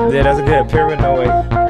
Yeah, that's good. Paranoid.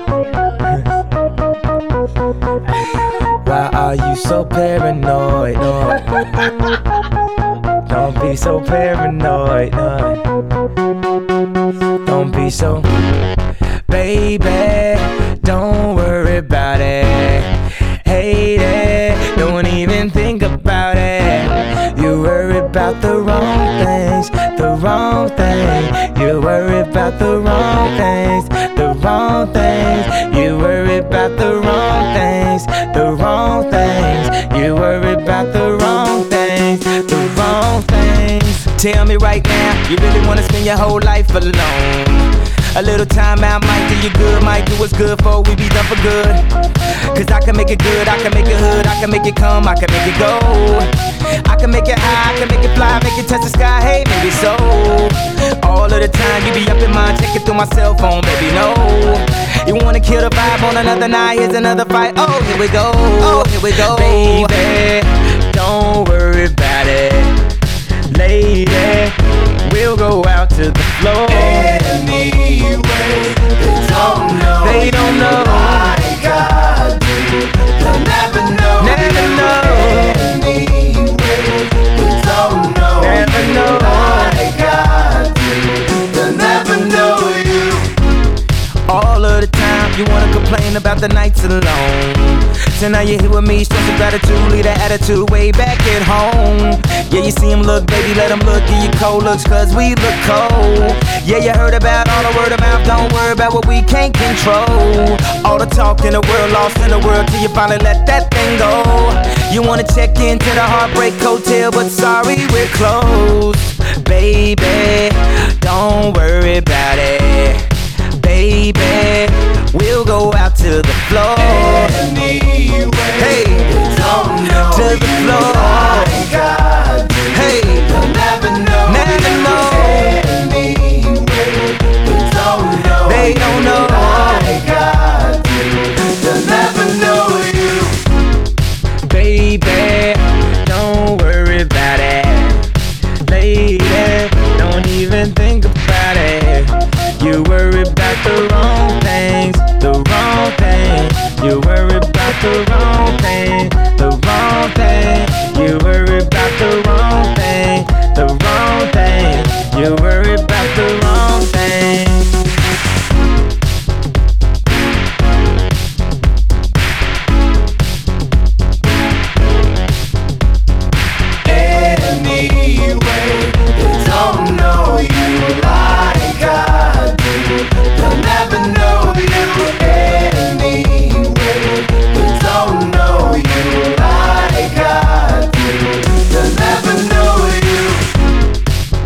Why are you so paranoid? No. Don't be so paranoid. No. Don't be so. Baby, don't worry about it. Hate it, don't even think about it. You worry about the wrong things, the wrong thing. You worry about the wrong things, the wrong things. You worry about the wrong things, the wrong things. You worry about the wrong things, the wrong things. Tell me right now, you really wanna spend your whole life alone? A little time out might do you good, might do what's good for we be done for good. Cause I can make it good, I can make it hood, I can make it come, I can make it go. I can make it high, I can make it fly, make it touch the sky, hey, maybe so. All of the time you be up in mind, checking through my cell phone, baby, no. You wanna kill the vibe on another night, here's another fight, oh, here we go, oh, here we go. Baby, don't worry about it. Lady, we'll go out to the floor. Anyway, they don't know like I do. They'll never know. Never know. Anyway, they don't know. Never know. Like I do. They'll never know you. All of the time you wanna complain about the nights alone. So now you're here with me, show some gratitude, leave that attitude way back at home. Yeah, you see him look, baby, let him look, give you cold looks, cause we look cold. Yeah, you heard about all the word of mouth, don't worry about what we can't control. All the talk in the world, lost in the world, till you finally let that thing go. You wanna check into the Heartbreak Hotel, but sorry, we're closed. Baby, don't worry about it. Baby, we'll go out to the floor. Anyway, hey, they don't know to the floor. Like I do. Hey, They'll never know. never know. Anyway, they don't know. They don't know. Like I do. They'll never know you. Baby, don't worry about it. Lady, don't even think about it. You worry about the wrong things, the wrong thing. You worry about the wrong thing, the wrong thing. You worry about the wrong thing, the wrong thing. You worry about the wrong thing. Anyway, they don't know you like I do. They'll never know you. Anyway, they don't know you like I do. They'll never know you.